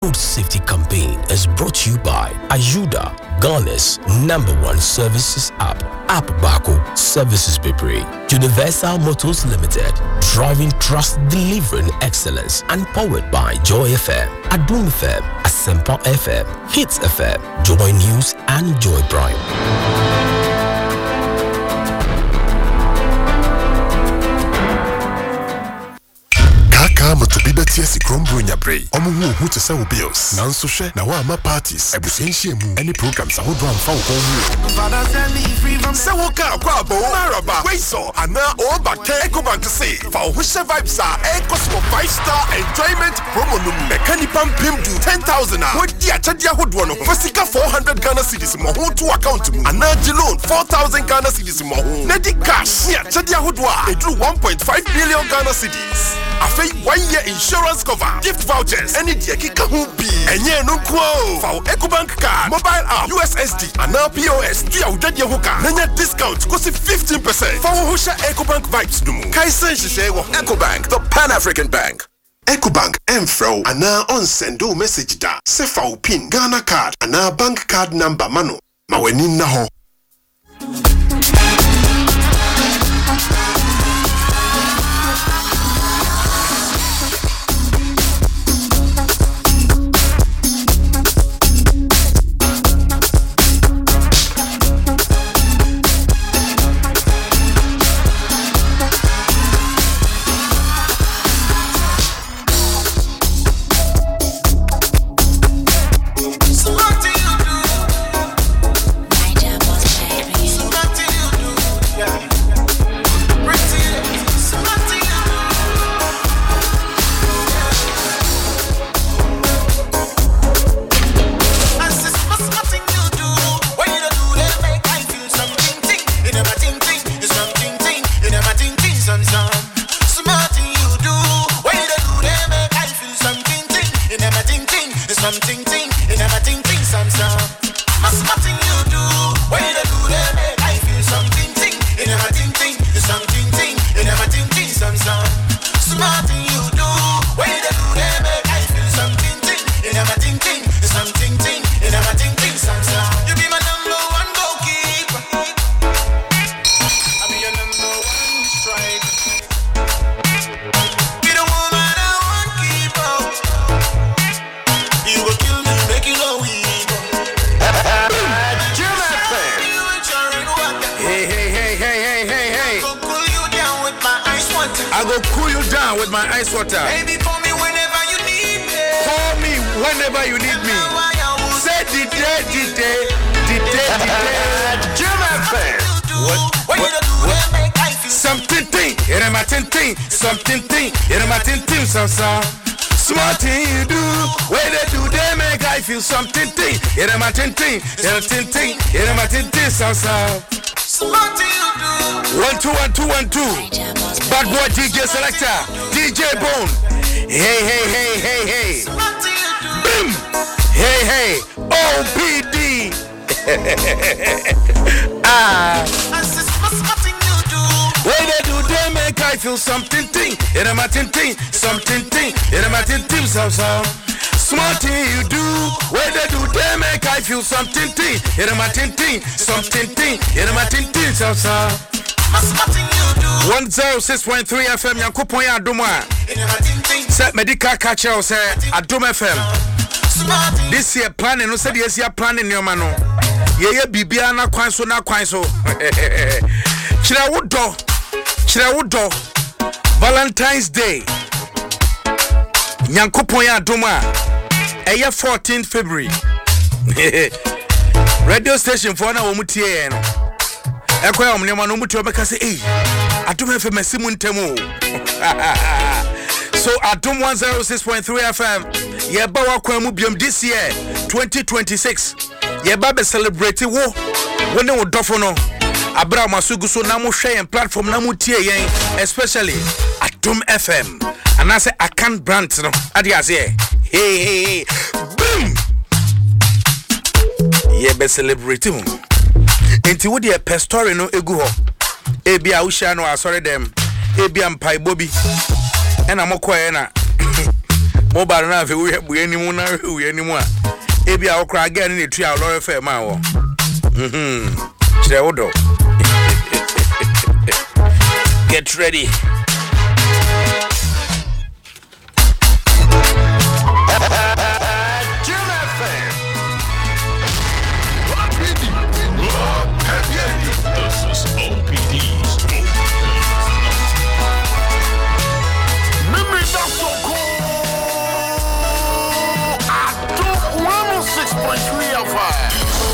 Road Safety Campaign is brought to you by Ayuda, Ghana's #1 services app. App Bako Services Bebre. Universal Motors Limited. Driving trust, delivering excellence. And powered by Joy FM, Adum FM, Asempa FM, Hits FM, Joy News, and Joy Prime. Kama to be better si krombo nya brey omo hu to say bills nanso hwe na wa ma parties ebusenhie mu any programs ahodo amfa wo hu father send me free from say wo ka kwa bo maraba we so ana o ba ke Ecobank say fa wo hwe vibes are Ecosmo 5-star enjoyment promo no mekani pam pim do 10,000 a wodi achade ahodo no for sika 400 Ghana cedis mo ho to account mu ana di loan 4,000 Ghana cedis mo ho na di cash ya achade ahodo a edru 1.5 billion Ghana cedis afei 1 year insurance cover, gift vouchers, any dia kika hu bi. Enye no kwa. For Ecobank card, mobile app, USSD, and now POS. Dia udade hoka. Nanya discount kosi 15%. For who Ecobank vibes dumu. Kaisen shise wo Ecobank, the Pan-African Bank. Ecobank Mfro ana on sendo message da. Se fa pin Ghana card ana bank card number mano. Ma weni na ho. I go cool you down with my ice water. Baby, call me whenever you need me. Call me whenever you need me. Say the day. Something thing, it am a thing. Something thing, it am a thing. Smart thing you do, where they do they make I feel something thing. It am a thing. It am a thing. Smart thing you do. 1 2. Bad boy DJ selector, DJ Bone. Hey. Boom. Hey. OPD. When they do, they make I feel something thing. It am a thing. Something thing. It am a thing. Smart thing you do. When they do, they make I feel something thing. It am a thing. Something thing. It am a thing. 106.3 FM Yankopon ya Adom a say medical catcher say Adom FM this year planning no say this year planning no ma no ye bibia na kwan so kire wodo Valentine's Day Yankopon ya Adom a 14th February radio station for na wo mutie no Ekwa omnema no muti obeka say Adom FM masimu ntemu so Adom 106.3 FM yeba wakwa mu biom this year 2026 yeba be celebrate wo ne wo dofo no abra masugu so na mo hwe yen platform na mo tie yen especially Adom FM and I say I can't brand no ade ase hey boom yeba celebrate mo enti wo de per story no egu ho ebia wo hia no asore dem ebia mpai bobi ena mokoye na mobile na fe we animu na we animu a ebi a okra again na etu a Lord FM a wo Chewodo. Get ready. This is OPD's Memory not so cool. I do 106.3 FM.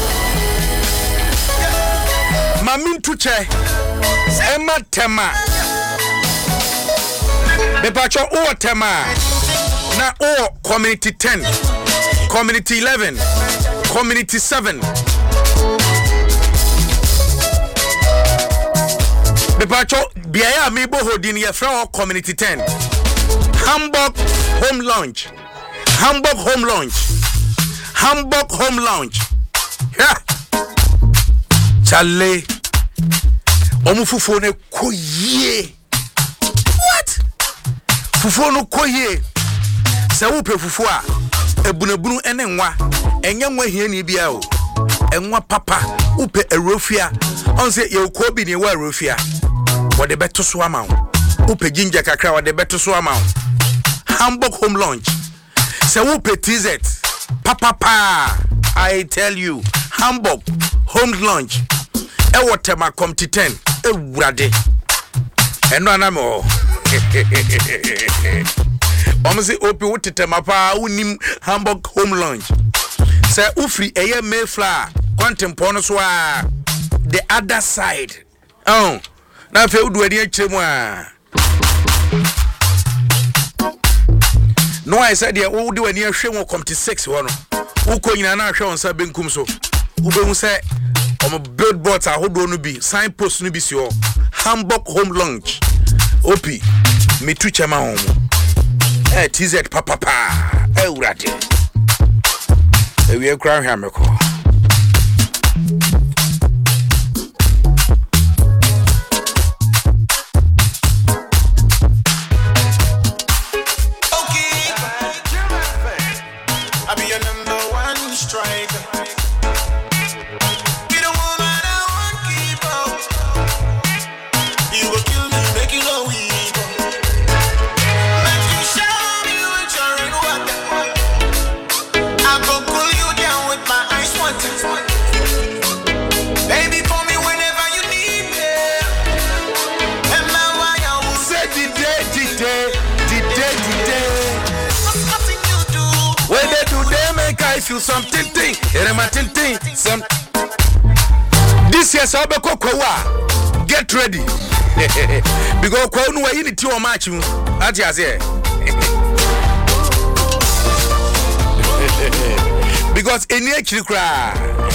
Mamin tuche Emma tema Bepacho o tema na o community 10 community 11 community 7 Bepacho biaya mi bo hodin ye fra community 10 Hamburg home lounge Hamburg home lounge Hamburg home lounge yeah Chale Omufufu ne koye What? Fufu no koye Se wo pe fufu a ebunebunu ene nwa enye nwa hie ni bia o enwa papa wo pe erofia onse ye ko bi ni wa erofia wo de beto so ama wo pe ginger kakra wo de beto so ama Hamburg home lunch se wo pe TZ papa I tell you Hamburg home lunch Ewo tema come to 10 ewurade eno anamo Omzi opi wotema pa unim Hamburg home lunch say ufri eye Mayflower contempo no so a the other side oh na fe udu adi achemu a no I said ya wo de wani ahwe come to 6 wo no uko nyina na ahwe onsa benkum so ube say Omo billboards ahodo no bi signpost no bi si o Hamburg home lunch opi metu chama homo TZ papa urade ewie kra hwa meko Okay, I be your number one striker. I feel something some this year so be kokwa get ready because kwa nu wa yini ti o match mu ati ase because eni akiri kra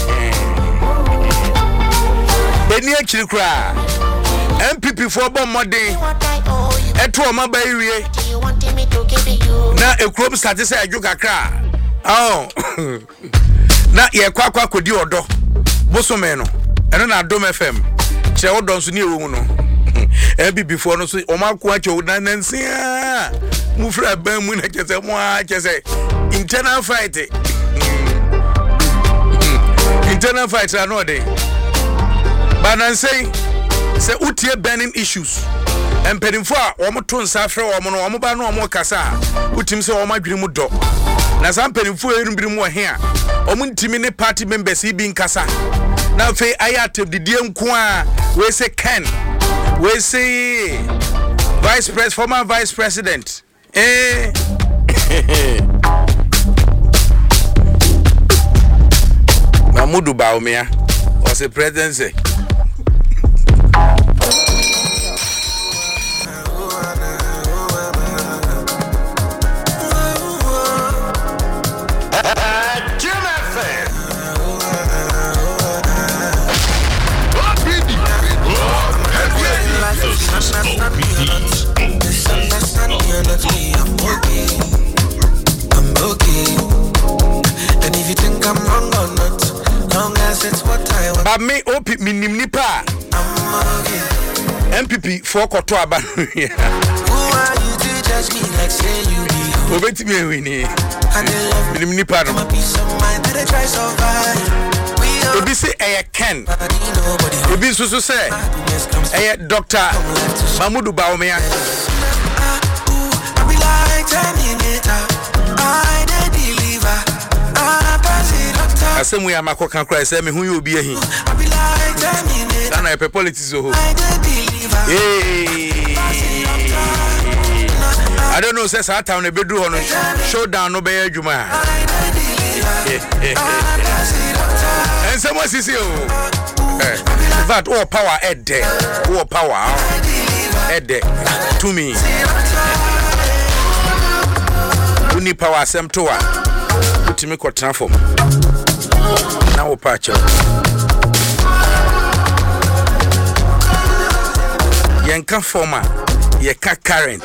MPP for bon modern eto o maba iwie na ekrom start say ajuka kra oh na ye kwakwa kodi odo bosome no eno na Dom FM che odo nso ni ewu no before no so o makwa che o nanansia mu fra ban mu na chese mu a chese internal fight no dey banansei se utie burning issues empedinfo a wo moto nsa frɛ wo mo no wo ba no wo kasa utim se wo madwene mu dɔ na sampedinfo erumbiri mu he a wo ntimi ne party members bi nkasa na fe ayatem didie nko a we say Ken we say former vice president Mamudu Baumia was a presidency. I'm okay. And if you think I'm wrong or not, long as it's what I want. But me opi minim nipa. I'm okay. MPP for Koto Aba. Who are you to judge me like say you be Obeti me wini. Minimini pardon. Obi say Ken. Obi so say Dr. Mamudu Baumea. Asem we amako kan cry say me hu you obi ahi. Na na politics o. I don't know say that town e be do hono showdown no be adwuma. And someone sisi o. That all power head there. All power head there to me. Uni power asem to wa. Utimi ko transform. Na wo patch. Yenka former, yeka current.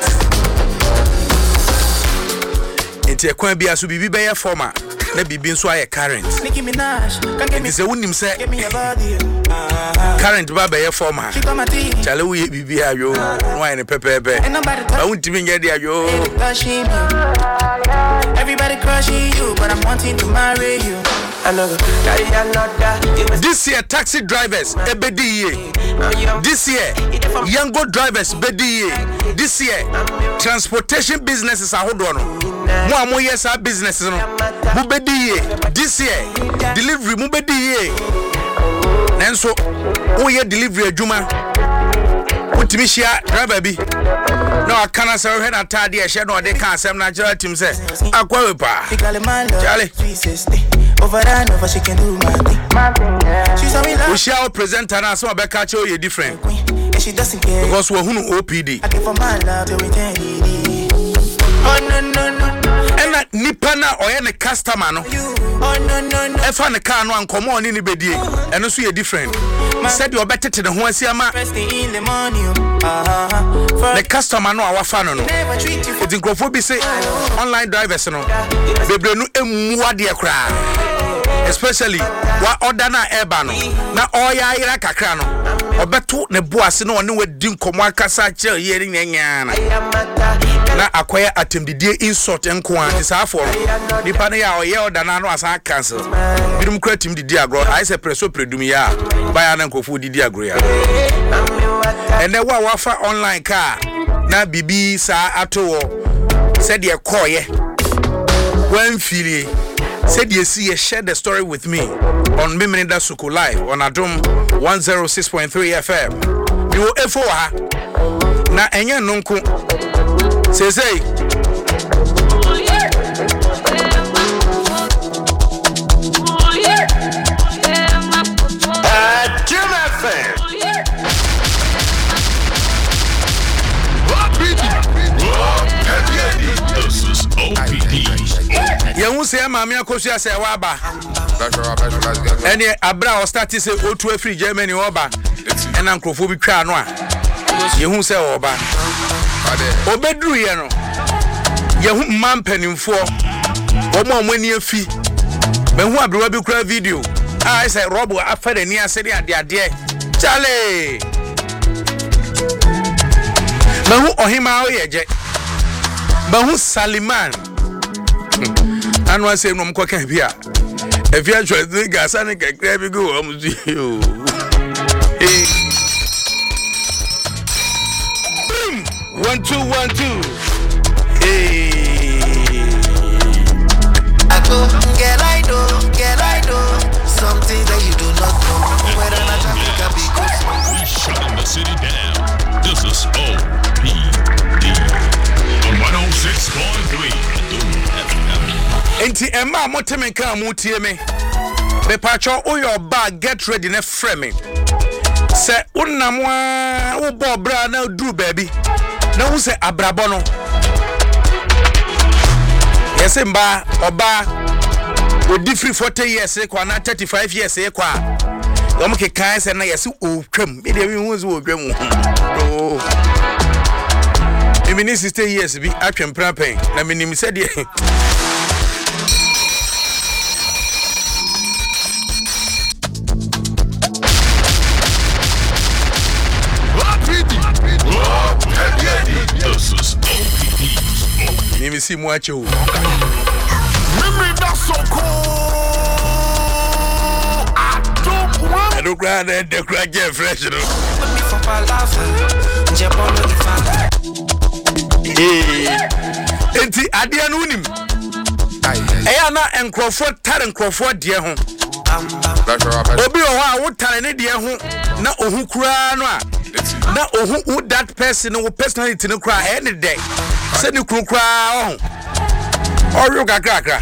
Enti ekwan bia so bibi be ye former, na bibi nso aye current. Enti se wonim se current ba be ye former. Chale wo ye bibi ayo, no aye ne pepepe. Ba wontimi nge dia ayo. Everybody crushing you, but I'm wanting to marry you. This year, taxi drivers, ebedi. This year, young drivers, bedi. This year, transportation businesses are hold on. More yes, our businesses. Mubedi. This year, delivery, mubedi. And so, oh, yeah, delivery, Juma. Utimishia, driver be. No, I can't say head at Tadia, shadow, they can't say natural team says. Aquaripa. Charlie. Over and over, she can do my thing. She's a real. We shall present her as well, but catch you different. And she doesn't care. Because we're who OPD. I give for my love to eternity. Oh, no, no, no. And that Nipana or any customer, no. Oh, no, no, no. If I can't one come on in bedi, and also you're different. Said you're better to the one see a man. In the morning. The customer no our fan no. It's in Crawford say online drivers no. They no emuade kra. Especially wa order na eba no. Na oya ira kakra no. Obeto ne boase no one wadi nkomo akasa kire yeri nyanya na. Na akwaya atemdidie insult enko an isafo. Nipa ne ya oye order na no asa cancel. Bidum kra tim didi agro. I say preso predum ya. Baya na nkofo didi agro ya. And then what wafa online car na bibi sa ato said ye call ye when feel said ye see share the story with me on Miminida Suku Live on Adom 106.3 FM. You will efo ha na enye nonko say Yahu say mama akosu say waba. Eni abra o start say otu afri Germany oba. Ena nkrofo bi twa no a. Yahu say oba. Obedru ye no. Yahu mampanimfo. Omo amani afi. Mehu abrewa bi kura video. I say Robo afere ni asede ade. Chale. Mehu ohima o yeje. Mehu Saliman. And one say no mkoka bia. If you actually think gasane kakra bi go amuzi o. Eh. 1 2 1 2. Eh. I know something that you do not know. Whether or not Africa be good. We shutting the city down. This is OPD on 106.3. Enti Emma Moteme kan mutie me. Be pacho o your bag get ready na frame. Se unamwa wo bo bra na duru baby. Na wo se abrabo no. Yese mba oba o different 40 years kwa na 35 years kwa. Yo mke kan se na yese o twam. Me de wi hu so o twam. Oh. Emi 60 years bi atwem prapen na minim se de BBC mu ache o. Memory that's so cool. I don't want. I don't cry that the crack get fresh no. Enti adia no unim. Eya na enkrofo tare enkrofo de ho. Obi o ha wo tare ne de ho na ohu kura no a. Na ohu that person wo personality no kura any day. Se ni kura ho. Orio kakra.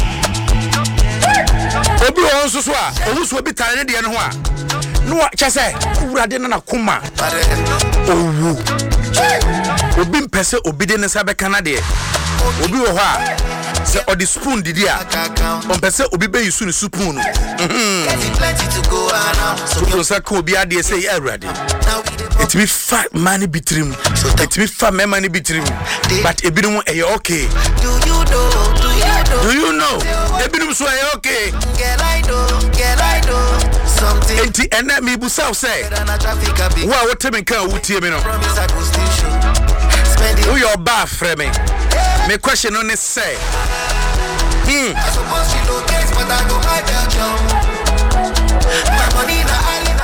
Obi o nso so a ohu so obi tare ne de no ho a. No chese urade na koma. Owu. Obi mpese obi de ne sabe kanade. Obi wo ho a se odi spoon didi a mpese obi be yusu ni spoon no Plenty to go around. so say ko obi ade say urade it me fa money bitrim it me fa me money bitrim but ebinum e okay. Do you know Ebinum so e okay. Girl I know something. Enti ena me busa say wa what me kan wutie me no Promise I go still show. Spend it. who your bar frame me question on is say I suppose she locates, but I go my Belgium. My money na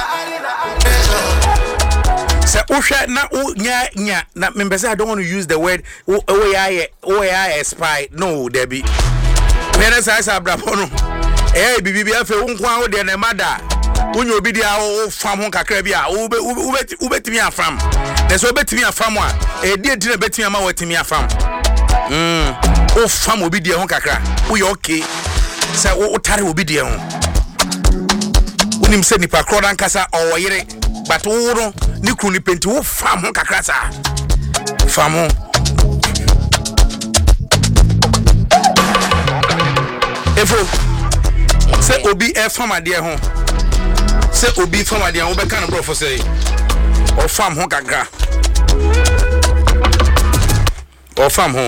treasure. say uhwe na nya na me say I don't want to use the word I spy no there be when say abrabo no bibi afa unkwa wo de na mada unyo obi dia wo fam ho kakra bi a ubetimi afam na so obetimi afam a die na betimi ama watimi afam o fam obi dia ho kakra wo ye okay say wo tare obi dia ho unim se nipa kro dan kasa owoyere but wo no ni kru ni penti wo fam ho kakra sa fam ho efo say obi e fam ade ho say obi fam ade ho be kan bro for say o fam ho kakra o fam ho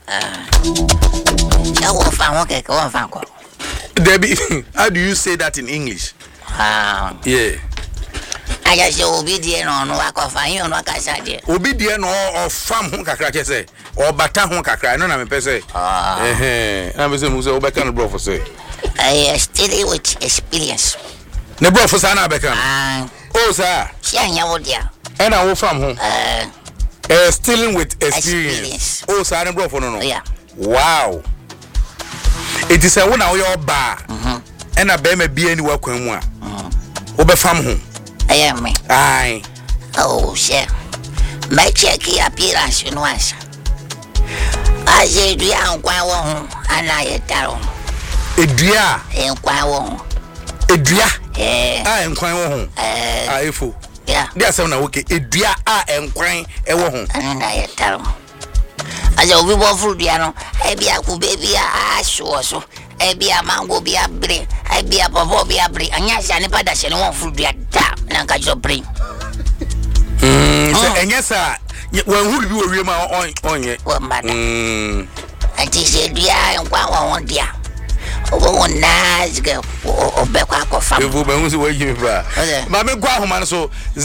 Debbie, how do you say that in English? Yeah. I just say obedient on work of fire on Wakasadi. Obedient or farm home kakra say or bata home kakra. No, I'm a say. I'm a say Obekan bro for say. I still with experience. The bro for Sana Bekan. Oh, sir. And I will farm home. Stealing with experience. Oh, sir, and bro for no. Yeah. Wow. It is a one hour your bar. And I bear me be any work when one. Obe farm home. I am me. Aye. Oh, shit. My checky appearance, you know. I said, we are quite one, and I tell him. A dear, and quite one. a dear, I am quite home. I fool. Yeah, there's some okay. A dear, I am crying a home. And I tell him. As a river fruit, piano, I be a good baby, I sure so. I be a mango, be a bread, I be a papa, be a bread, and yes, I never dash anyone fruit, be a tap, and catch your brain. And yes, sir, when who you were on it? What matter? I just said, yeah, and one dear. Oh, nice girl, or back of family. You will be waiting for Mamma Guaman. So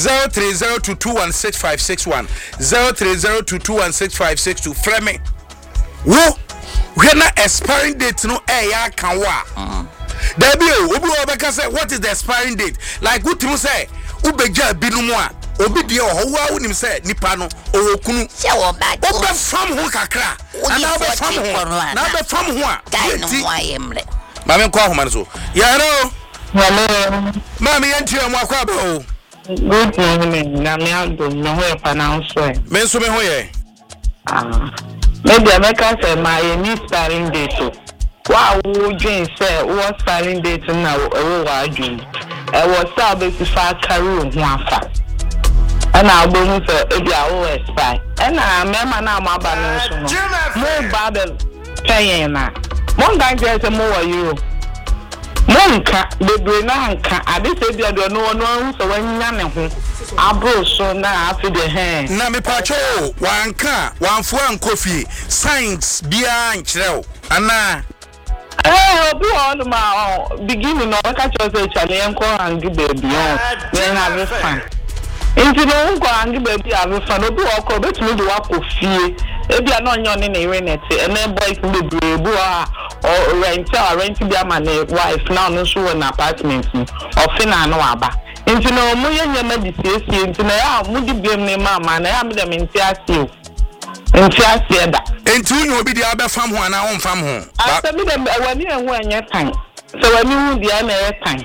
03022165561 03022165562 Frame. Whoa, we're not expiring date no ya can wa. There be what is the expiring date? Like what you say, Ubeja Binumwa, Obidia, how would him say, Nipano, or Kunu, Oba from Hukakra, another from one. Mamma Guaman. So, yeah, hello. Mammy, and you are Good morning. Namiado, no way pronounce it. Mensume Hoye. Maybe I make us a my new starting date. Wow, Jane said, what starting date now? Oh, I do. I was starting to far carry one. And I'll be with a OS spy. And I remember now my balance. More bad paying now. One guy says a more you. Monka, the Brenanka, I did say there don't know no so when Yanahu. I brought so now after the hand. Nami Pacho, one car, one phone coffee, science behind Chell. Anna. Oh, be on my beginning of catch us a challenge and give baby. Then I will find. Into the uncle and give baby, I will find a book or bet me the walk of fear. ebi a no nyo ne na net and boys be brebu or rent be ama ne wife now no so an apartment or fina no aba nti no mo ye nyama di siesie nti na ya mo di biem ne mama na ya me dem nti asie da enti unyo obi di abefam ho ana on fam ho asa me dem wani enhu anya tan so wani hu dia na e tan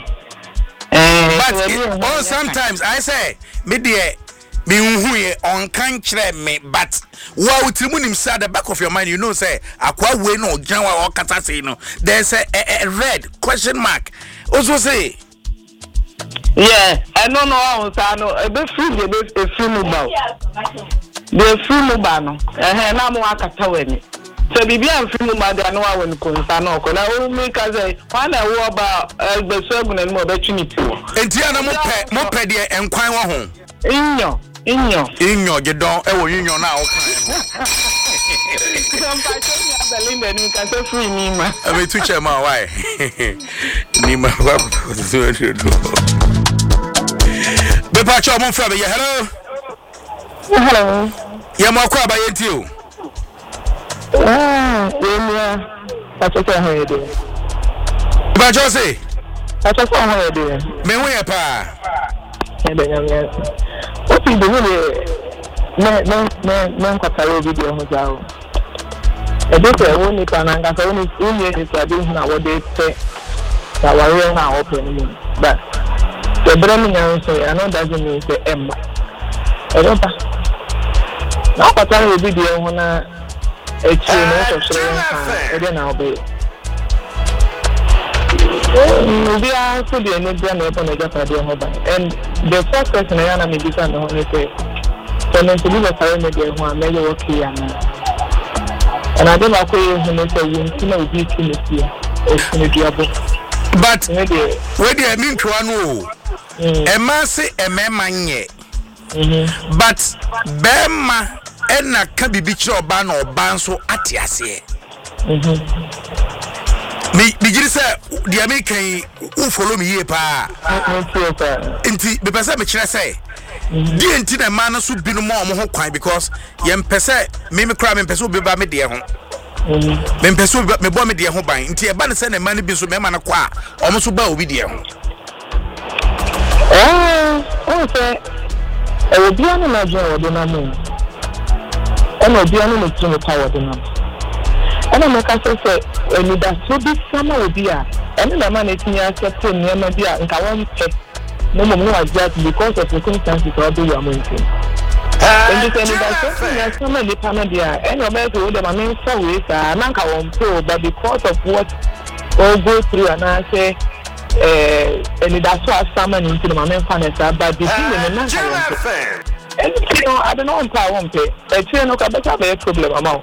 but sometimes I say me dey me hu ye on kan kire me but wa utirimunim say at the back of your mind you know say akwa we no ogan wa o kata say no there's a red question mark also say yeah I don't know how say no e be free the free mobile the free mobile no na mo akata we so bibi am free mobile dey no wa when konsa no ko na o me ka say one na wo ba be so agun na mo be trinity enti ana mo pe de enkwan wo ho inyo gedon e wo inyo na o kan I mean to check my why ni ma wa be pa cho mo fra be hello ya mo kwa ba yenti o yeah that's okay how you doing ba jo say that's okay how you doing me wo ya pa what is the no kwataro video ho jawo e dey say woni pananga so woni is sabi na what they say that we na open me but the brand new say I know doesn't mean say emma e don't na kwataro video ho na e chi no so e dey na obey we are so the energy and open and the first person I am maybe can know say so me to be the same media who am media work here and I don't know who say you know be to but where they mean to anu e ma say e mema nye but bema e na ka bibi kire oba na oba nso ate ase me giri say the American who follow me here pa enti be pese me kire say di enti na ma na so binu mo ho kwan because ye pese me kra me pese obi ba me de ho me pese me bo me de ho ban enti e ba ne say na ma ne bi so me ma na kwa o mo so ba obi de ho o say e obi anu na jo odo na mo e no obi anu no timo power de na ana maka say eni da so bi sama obi a eni na ma na tinya accept ni ma bi a nka won pe no mo no adjust because of circumstances or be your mountain and you say that so na sama ni pana dia eni o be so de ma me so we sa na nka won pe but because of what all go through and I say eni da so sama ni nti ma me fa na sa but the thing na na nka won pe and you know I don't know how I won pe e tire no ka better be problem amount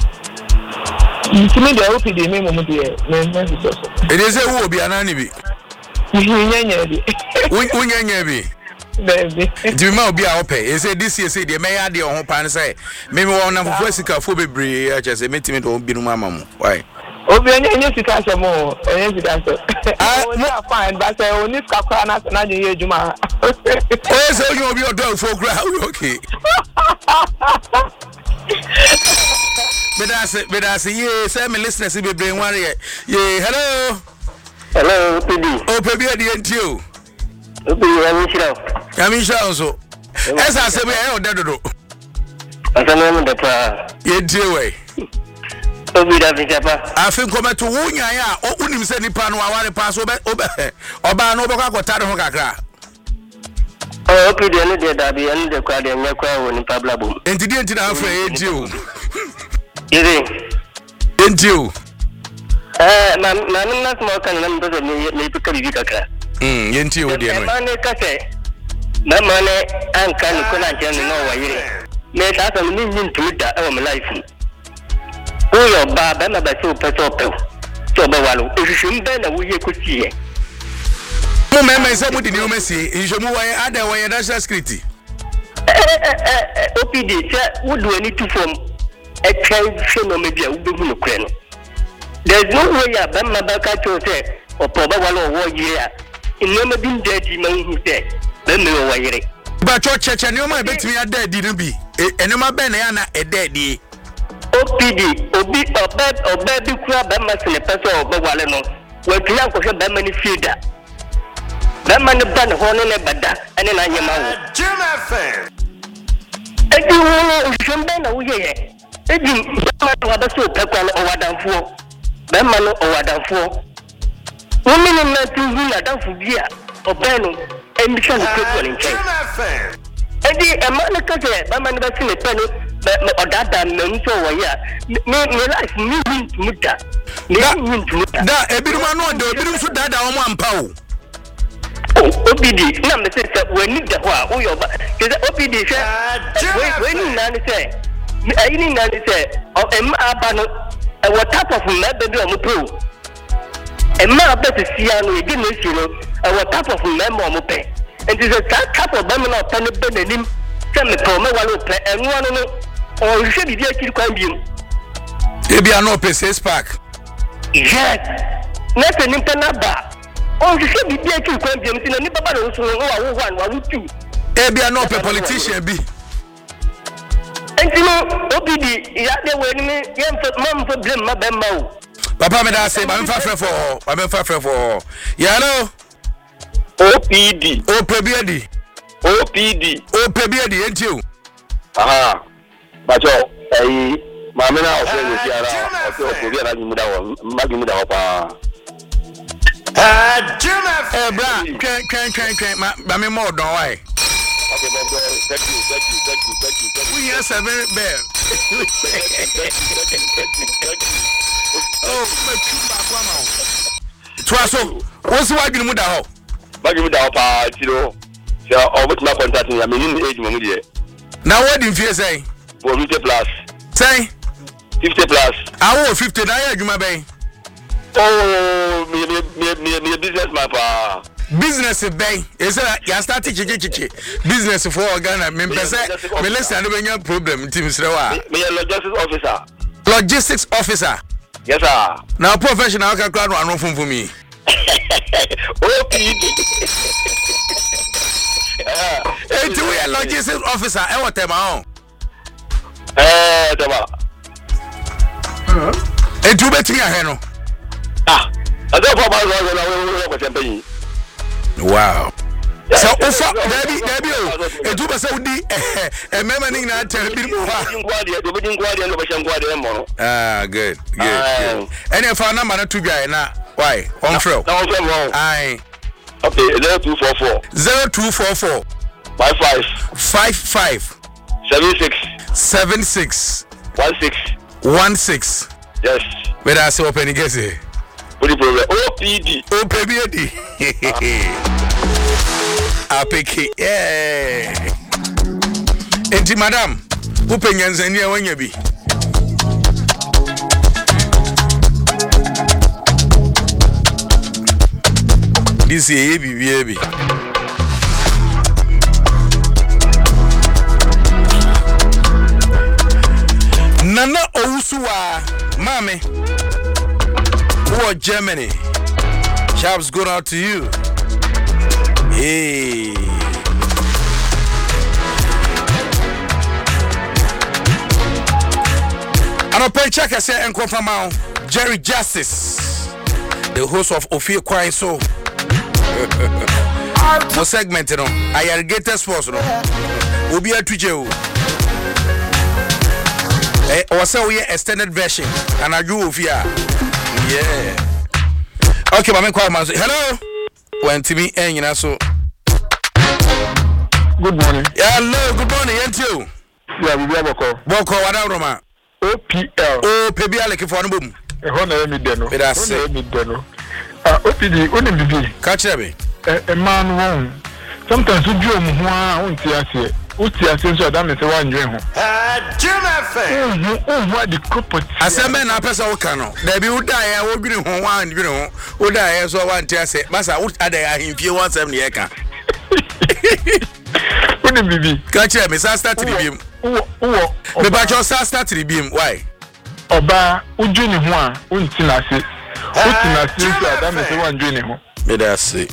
you me the OPD me mo dey me so it is a wo bi anani bi nyanya bi unyanya bi baby do me obi a ope e say this year say dey me ya dey ho pan say me won na fufu sika fo bebre a che say metimi do bi no mama mo why obi nyanya sika se mo nyanya sika se we are fine but only kakra na je ejuma e say you obi odo fo kra okay Bedase ye say me listeners be brain worry ye hello PD o pe bi ade ntio o pe ya mi shira so esa se be e o dedodo asana mo data ye die we o bi da fichapa afin kometo wunya ya o unim se nipa no aware pa so oba no obekwa akota de ho kakra o PD no de da bi en de kwa de nyakwa wo nipa blabom enti na afra ye die o Entio. Na small can number me pick a kaka. Yentio dear. Mane kase. Na mane an kan kola jan no wa me ta so me nin to da e my life. O yo ba na ba so peso pe. So ba walu. Ehwehwem be na wo ye kotie. Mo me say mo di ni o mesi. Nhwemu wa ada wa ye national security. OPD say wo do any to form a child show maybe a ubu no. There's no way a bama baka to say or probably war year. In no been dead man who said, then no way. But your church and your man bet me a dead didn't be. And my ben a dead. OPD obi obe kura be ma se ne pese obe wale no we tuya ko hwe be ma ni fieda be ma ne ba ne ho ne bada ene na nyema wo edi wo hwembe na wo ye edi ma na wa be so pekwa no owadanfo be ma no owadanfo wo mi no na tu hu na danfo bia obe no emi sha no pekwa ne nche edi e ma ne ka je be ma ne ba se ne pe no odada menso waya me life me win muta da ebiruma no de ebirum so dada wo ampa o obidi na me say we need the ho wo yoba ke obidi say we ni na ni say ayi ni na ni say em aba no what type of me be do mo pro em aba se sia no e di no si no what type of me mo pe and is a type of them no tan be nanim say me pro me walo pe enwo no or you should be there to come in. Maybe I know P6 Park. Yes. Next in Panaba. Or you should be there to come in. You never know one, two. Maybe I know a politician be. And you know, OPD, is that the way me, mom for blame my bemo. Papa, me that say, I'm far for. Yeah, no. OPD. OPD. OPD, ain't you? Aha. Bacho, mama na ofe ni siara, ofe bi na nyimuda wo, magimuda wo pa. Bra, kwen, ma me more don why. Okay, thank you. We are 7 bell. Oh, my tumba kwa ma. Twaso, what's why you muda ho? Magimuda wo pa, tiro. So, obut na contact me, I mean age mo die. Now what do you say? 50 plus. Say 50 plus. I 50 na ya adwuma ben. Oh, me businessman pa. Business ben. Is that you start chichi. Business for Ghana. Me pese me listen no benya problem team srewa. Me logistics officer. Logistics officer. Yes sir. Now professional can crowd one for me. OPD. Hey, we are logistics officer. E what am I on? Dama. Etu betimi ahe no. Ade for ma zo na we wow. So ofa Debbie etu be say udi emema ni na tell bi mo ha. Good. Any for number na to guy na why? On throw. Aye. Okay, 0244 55 76 16. Yes. Where I say open guess it. What the problem? OPD. I pick it. Yeah. Enti madam, who penyanzania when you be? This is baby. Nana Ousuwa, Mame, who are Germany. Shouts going out to you. Hey. And I'll pay check I say and confirm Jerry Justice, the host of Ophir Kwine So. No segment, you know. I irrigated sports, you know. We'll be at Twitter. Or so we extended version, and I do Ophir. Yeah. Okay, my man, hello. When to me, and you know, so. Good morning. Hello, good morning, and you. Yeah, we have a call. Boko, what are Roma? OPL. Oh, Pebby, like a phone boom. A honor me deno. It has said me deno. OPD, only be. Catch me. A man wrong. Sometimes you do won't see us here. Utia senso adam se wa ndwen ho. What the corporate. Aseme na pesa wo kano. Da bi uda ya wo dwine ho wa ndwen ho. Uda ya so wa ntia se. Masa uda ya himfie 17 ne yeka. Uni bibi. Catch me sa start ribim. Me ba jo sa start ribim. Why? Oba udwene ho a unti na se. Uti na se so adam se wa ndwen ho. Me da se.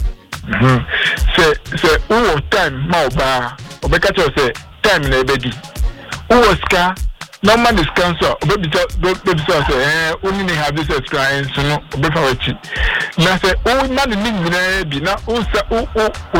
Se time ma oba obeka cho say time na ebedi uwo ska normal discount baby say only ne have this experience no obefa wachi na say o na the ning bi na o